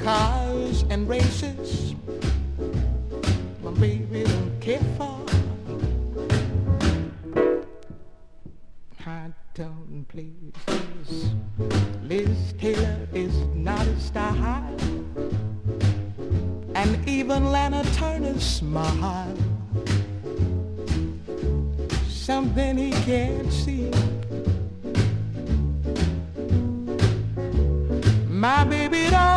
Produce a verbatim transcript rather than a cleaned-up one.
cars and races, my baby don't care for. High-tone places, Liz Taylor is not a style, and even Lana Turner's smile, something he can't see. My baby don't